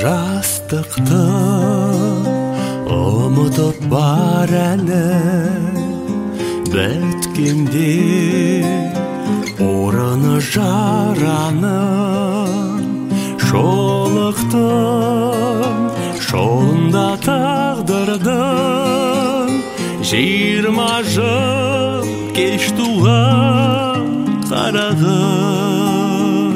Жастықты ұмытып бар әлі біткенде орыны жараны шолықтың жолында тағдырдың 20 жыл кеш туған қарағым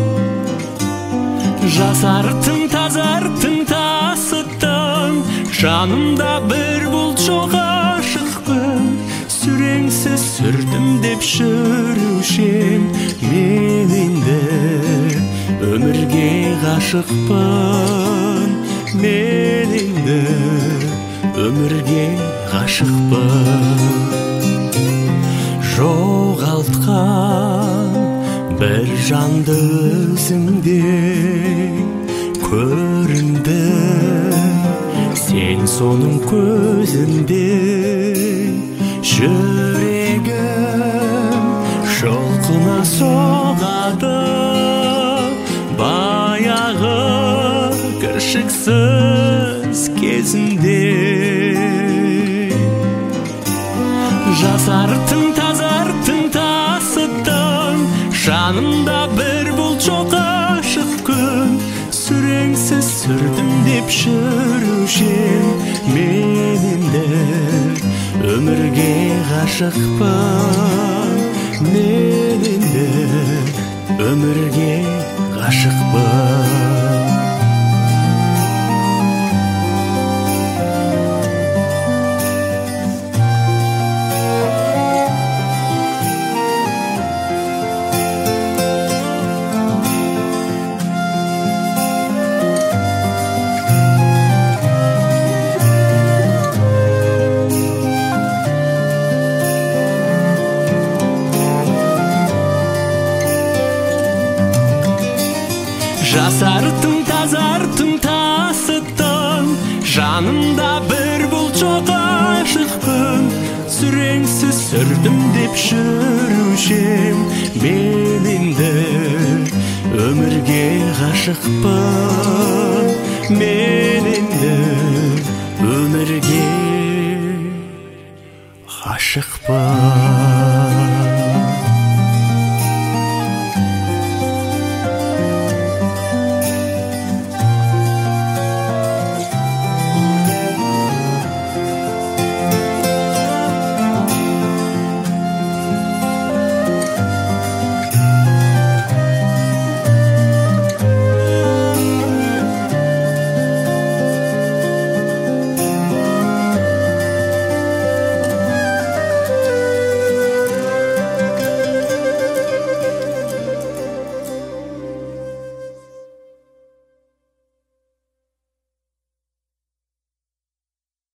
жасартың тазартың тасыттың жанымда бір бұлт жоқ ашықпын сүреңсіз сүрдім деп жүрушем мен енді өмірге ғашықпын мен енді өмірге ғашықпын жоғалтқан бір жанды өзіңде көрінді сен соның көзінде жүрегім жұлқына соғады баяғы кіршіксіз кезінде жасартың тазартың тасыттың жанымда бір бұлт жоқ ашық күн сүреңсіз сүрдім деп жүрушем мен енді өмірге ғашықпын мен енді өмірге ғашықпын жасартың тазартың тасыттың жанымда бір бұлт жоқ ашықпын сүреңсіз сүрдім деп жүрушем мен енді өмірге ғашықпын